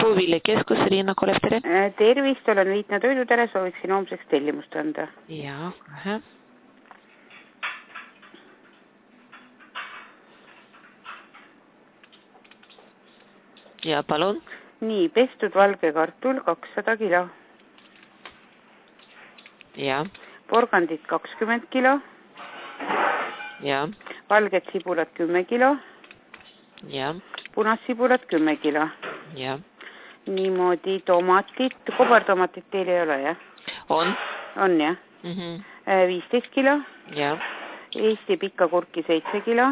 Puuviljakeskus, Riina Koleftere. Tervist, olen Viitna Toidutere, sooviksin homseks tellimust anda. Ja, kohe. Ja, palun. Nii, pestud valge kartul 200 kilo. Ja. Porgandid 20 kilo. Ja. Valged sibulat 10 kilo. Ja. Punassibulat 10 kilo. Ja. Niimoodi tomatit, kobartomatit teil ei ole, jah? On. On, jah? 15 kilo. Ja. Eesti pikka kurki 7 kilo.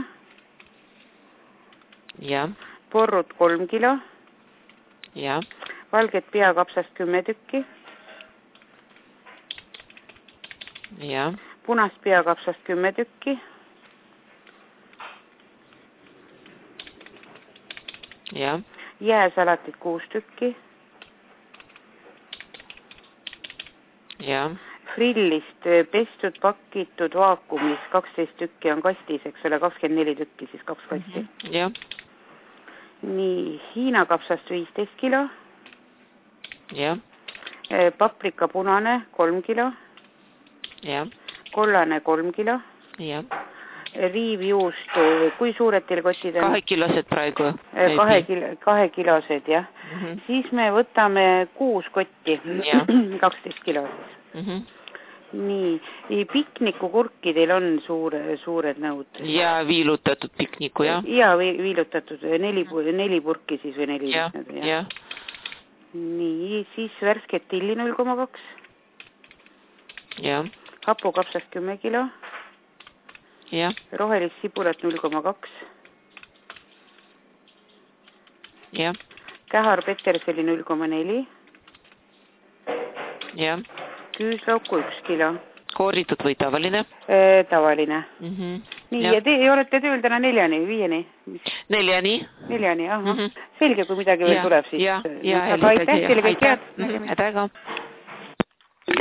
Ja. Porrud 3 kilo. Ja. Valget peakapsast 10 tükki. Ja. Punast peakapsast 10 tükki. Ja. Jääsalatit 6 tükki. Ja. Frillist pestud, pakitud vaakumis 12 tükki on kastis, eks ole, 24 tükki, siis 2 kasti. Ja. Nii, Hiina kapsast 15 kilo. Ja. Paprika punane 3 kilo. Ja. Kollane 3 kilo. Ja. Riivjuustu, kui suured teil kotid on? 2 kilosed praegu. 2 kilosed, jah. Siis me võtame 6 kotti, 12 kilo. Nii, pikniku kurki teil on suured nõud. Ja viilutatud pikniku, jah? Ja viilutatud 4 purki siis või 4. Ja. Nii, siis värsket tilli 0,2. Ja. Hapukapsast 10 kilo. Ja. Rohelist sibulat 0,2. Ja. Kähar peterseli 0,4. Ja. Küüslauku 1 kilo. Kooritud või tavaline? Tavaline. Nii, ja te olete tööl täna 4-ni, 5-ni? 4-ni. 4-ni, ahah. Selge, kui midagi veel tuleb, siis. Ja, aitäh teile kõik head. Aitäh.